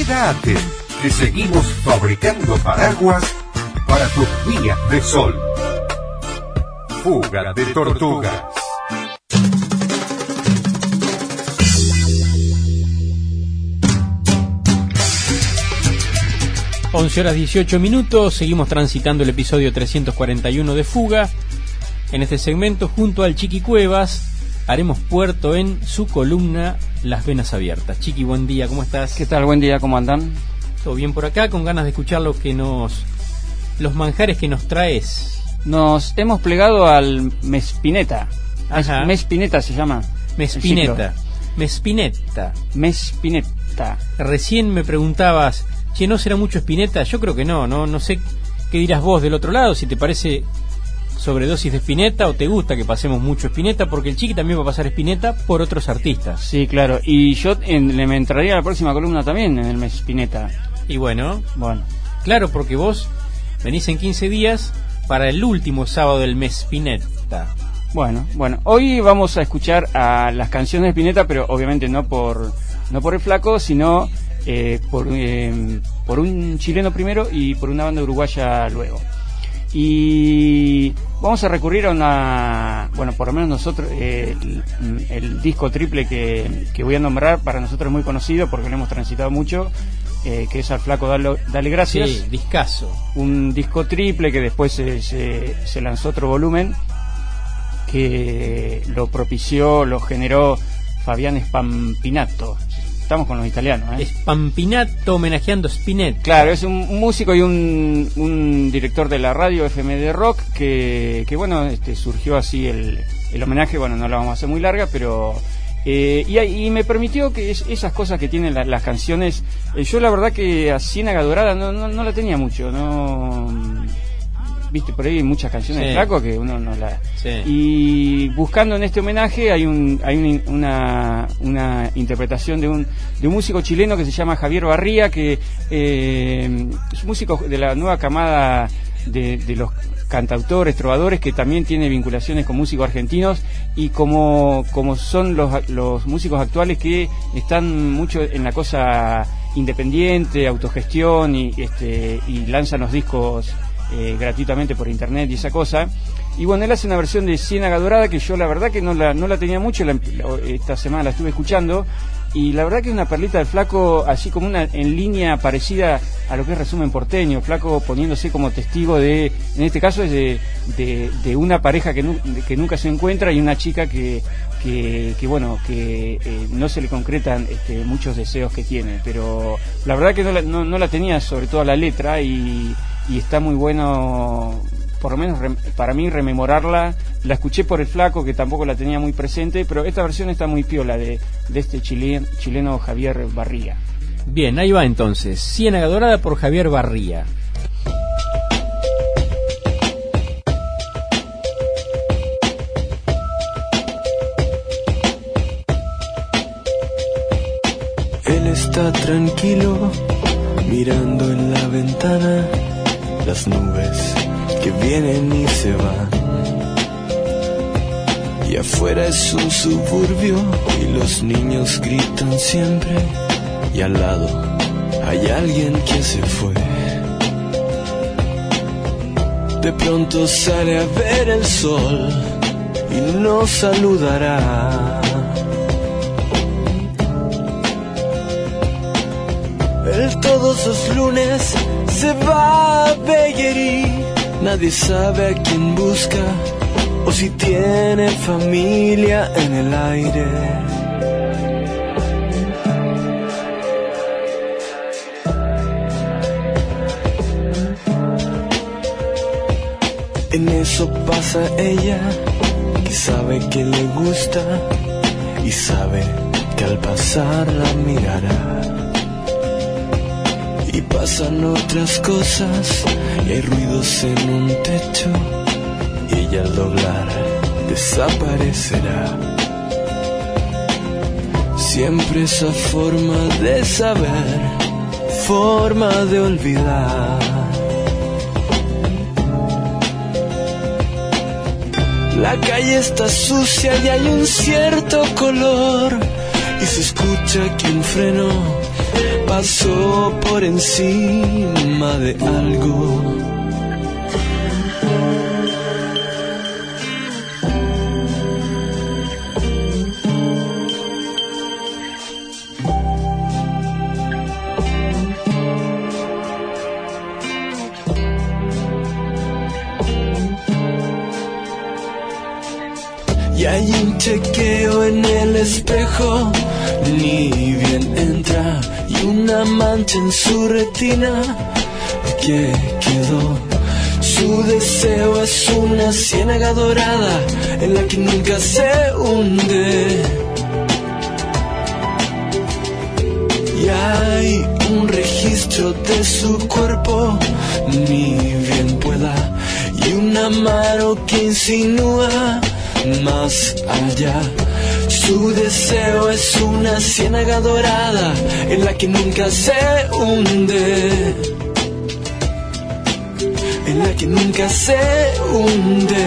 Quédate, que seguimos fabricando paraguas para tus días de sol. Fuga de Tortugas. 11:18, seguimos transitando el episodio 341 de Fuga. En este segmento, junto al Chiqui Cuevas, haremos puerto en su columna Las Venas Abiertas. Chiqui, buen día, ¿cómo estás? ¿Qué tal? Buen día, ¿cómo andan? Todo bien por acá, con ganas de escuchar los manjares que nos traes. Nos hemos plegado al Mespinetta. Ajá. Mespinetta se llama. Mespinetta. Recién me preguntabas, che, ¿no será mucho Spinetta? Yo creo que no sé qué dirás vos del otro lado, si te parece sobredosis de Spinetta o te gusta que pasemos mucho Spinetta, porque el Chiqui también va a pasar Spinetta por otros artistas. Sí, claro, y yo me entraría a la próxima columna también en el Mespinetta. Y bueno, claro, porque vos venís en 15 días para el último sábado del Mespinetta. Bueno, hoy vamos a escuchar a las canciones de Spinetta, pero obviamente no por el flaco, sino por un chileno primero y por una banda uruguaya luego. Y vamos a recurrir a por lo menos nosotros, el disco triple que voy a nombrar para nosotros es muy conocido porque lo hemos transitado mucho, que es Al Flaco Dale Gracias. Sí, discazo. Un disco triple que después se lanzó otro volumen que lo propició, lo generó Fabián Spampinato. Estamos con los italianos, Spampinato homenajeando Spinetta. Claro, es un músico y un director de la radio FM de rock que surgió así el homenaje. Bueno, no la vamos a hacer muy larga, pero y me permitió que esas cosas que tienen las canciones. Yo la verdad que a Ciénaga Dorada no la tenía mucho, viste, por ahí hay muchas canciones de Flaco que uno no la... Sí. Y buscando en este homenaje hay una interpretación de un músico chileno que se llama Javier Barría, que es un músico de la nueva camada de los cantautores, trovadores, que también tiene vinculaciones con músicos argentinos, y como son los músicos actuales que están mucho en la cosa independiente, autogestión, y lanzan los discos gratuitamente por internet y esa cosa. Y bueno, él hace una versión de Ciénaga Dorada que yo la verdad que no la tenía mucho, esta semana la estuve escuchando, y la verdad que es una perlita del Flaco, así como en línea parecida a lo que es Resumen Porteño, Flaco poniéndose como testigo en este caso es de una pareja que nunca se encuentra, y una chica que no se le concretan muchos deseos que tiene, pero la verdad que no la tenía, sobre todo la letra, y está muy bueno, por lo menos para mí, rememorarla. La escuché por el Flaco, que tampoco la tenía muy presente, pero esta versión está muy piola de este chileno Javier Barría. Bien, ahí va entonces, Ciénaga Dorada por Javier Barría. Él está tranquilo, mirando en la ventana las nubes que vienen y se van. Y afuera es un suburbio y los niños gritan siempre, y al lado hay alguien que se fue. De pronto sale a ver el sol y nos saludará. Él todos los lunes se va a Bellerí, nadie sabe a quién busca o si tiene familia en el aire. En eso pasa ella, que sabe que le gusta y sabe que al pasar la mirará. Y pasan otras cosas, y hay ruidos en un techo, y ella al doblar desaparecerá. Siempre esa forma de saber, forma de olvidar. La calle está sucia y hay un cierto color, y se escucha que un freno pasó por encima de algo. Y hay un chequeo en el espejo, ni bien entra, y una mancha en su retina que quedó. Su deseo es una ciénaga dorada en la que nunca se hunde. Y hay un registro de su cuerpo, ni bien pueda, y un amaro que insinúa más allá. Su deseo es una ciénaga dorada en la que nunca se hunde, en la que nunca se hunde.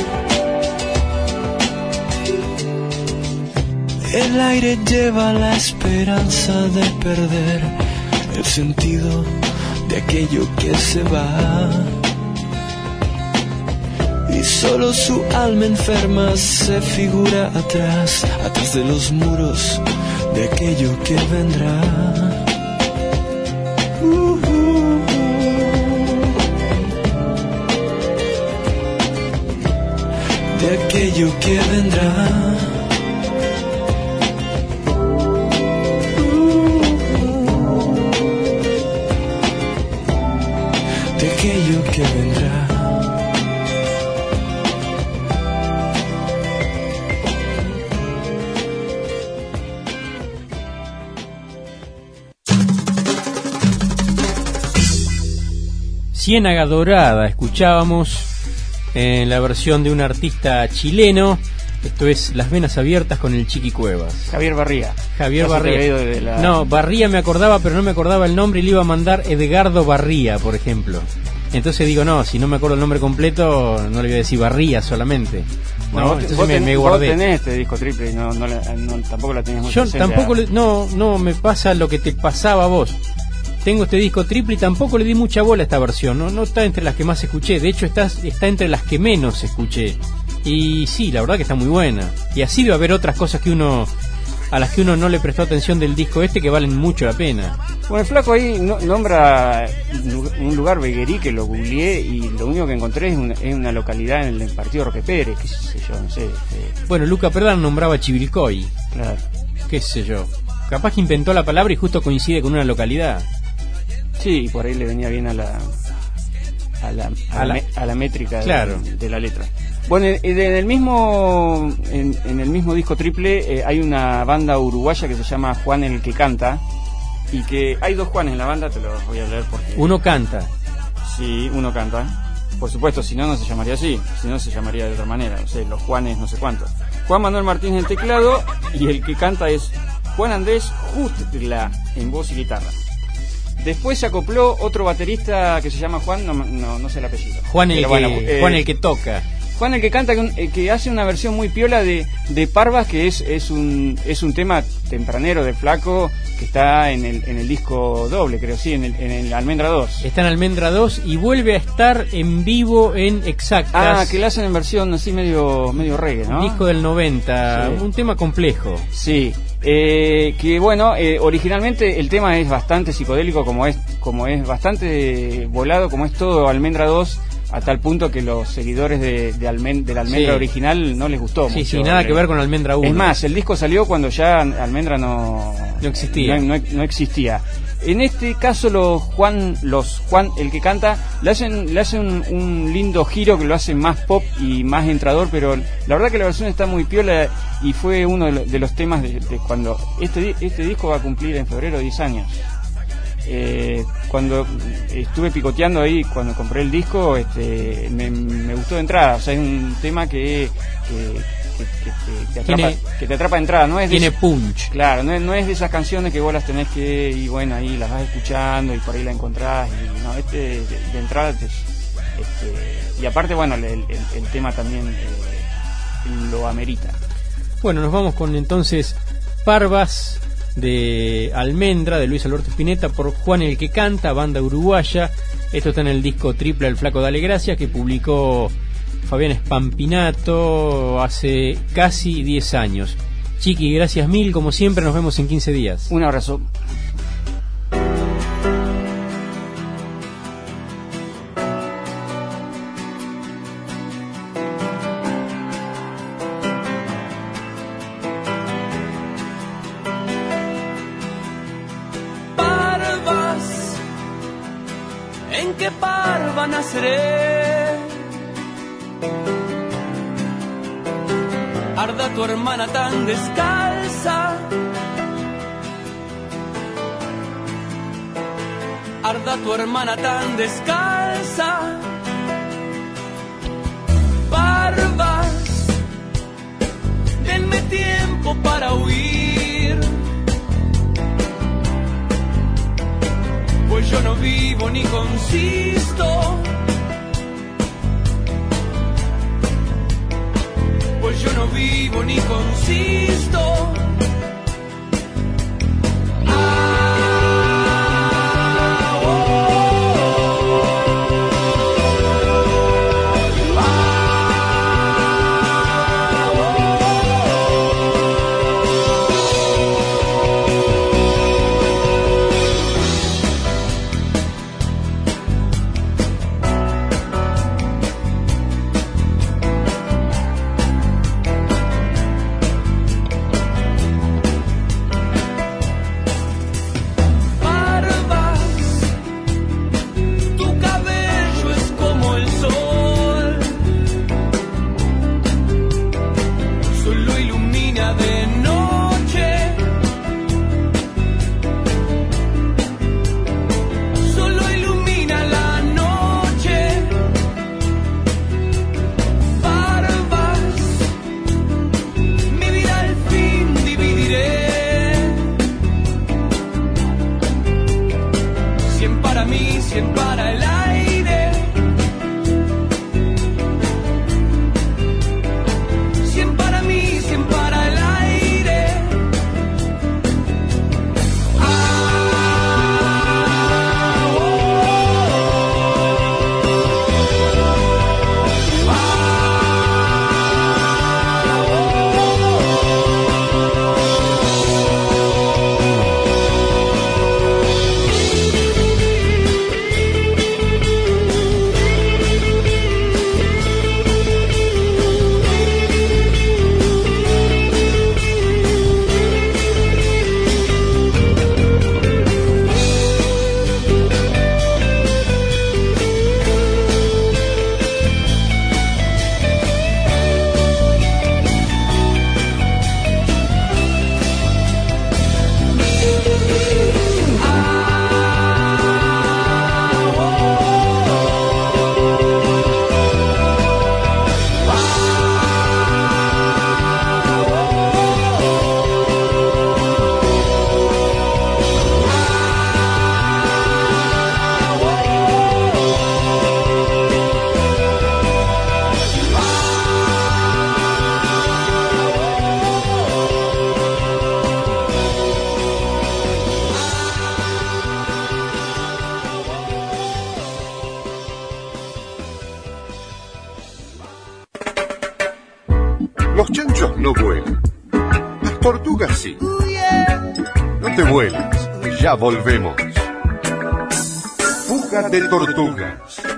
El aire lleva la esperanza de perder el sentido de aquello que se va. Y solo su alma enferma se figura atrás de los muros de aquello que vendrá. De aquello que vendrá. De aquello que vendrá. Ciénaga Dorada, escuchábamos en la versión de un artista chileno. Esto es Las Venas Abiertas con el Chiqui Cuevas. Javier Barría. Javier Barría. No, Barría me acordaba, pero no me acordaba el nombre y le iba a mandar Edgardo Barría, por ejemplo. Entonces digo, no, si no me acuerdo el nombre completo, no le voy a decir Barría solamente. Bueno, no, entonces me guardé. Vos tenés este disco triple y tampoco la tenés muy Yo presente. tampoco, no me pasa lo que te pasaba a vos. Tengo este disco triple y tampoco le di mucha bola a esta versión. No está entre las que más escuché. De hecho, está entre las que menos escuché. Y sí, la verdad que está muy buena. Y así debe haber otras cosas a las que uno no le prestó atención del disco este que valen mucho la pena. Bueno, el flaco ahí nombra un lugar, Beguerí, que lo googleé y lo único que encontré es una localidad en el partido Roque Pérez, qué sé yo, no sé. Bueno, Luca Perdan nombraba Chivilcoy. Claro. Qué sé yo. Capaz que inventó la palabra y justo coincide con una localidad. Sí, por ahí le venía bien a la métrica, claro, de la letra. Bueno, en el mismo disco triple hay una banda uruguaya que se llama Juan el que canta, y que hay dos Juanes en la banda, te lo voy a leer porque... Uno canta. Sí, uno canta. Por supuesto, si no se llamaría así, si no se llamaría de otra manera, no sé, los Juanes no sé cuántos. Juan Manuel Martínez en teclado, y el que canta es Juan Andrés Justla en voz y guitarra. Después se acopló otro baterista que se llama Juan, no sé el apellido. Juan el que toca. Juan el que canta, que hace una versión muy piola de Parvas, que es un tema tempranero de Flaco, que está en el disco doble, creo, sí, en el Almendra 2. Está en Almendra 2 y vuelve a estar en vivo en Exactas. Que la hacen en versión así medio reggae, ¿no? Disco del 90, sí. Un tema complejo. Sí. Que bueno, originalmente el tema es bastante psicodélico, como es bastante volado, como es todo Almendra 2, a tal punto que los seguidores de la Almendra sí. original no les gustó mucho. Sí, nada que ver con Almendra 1. Es más, el disco salió cuando ya Almendra no existía. No existía. En este caso los Juan el que canta le hacen un lindo giro que lo hace más pop y más entrador, pero la verdad que la versión está muy piola y fue uno de los temas de cuando este disco va a cumplir en febrero 10 años. Cuando estuve picoteando ahí, cuando compré el disco, me gustó de entrada. O sea, es un tema que te atrapa de entrada, no es tiene punch. Claro, no es de esas canciones que vos las tenés que, y bueno, ahí las vas escuchando y por ahí la encontrás, y no, de entrada y aparte, bueno, el tema también lo amerita. Bueno, nos vamos con entonces Parvas de Almendra, de Luis Alberto Spinetta, por Juan el que canta, banda uruguaya. Esto está en el disco triple El Flaco Dale Gracias, que publicó Fabián Spampinato hace casi 10 años. Chiqui, gracias mil, como siempre, nos vemos en 15 días. Un abrazo. ¿En qué parva naceré? Arda tu hermana tan descalza, arda tu hermana tan descalza. Parvas, denme tiempo para huir, pues yo no vivo ni consisto, pues yo no vivo ni consisto. Los chanchos no vuelan. Las tortugas sí. No te vuelas, ya volvemos. Fuga de tortugas.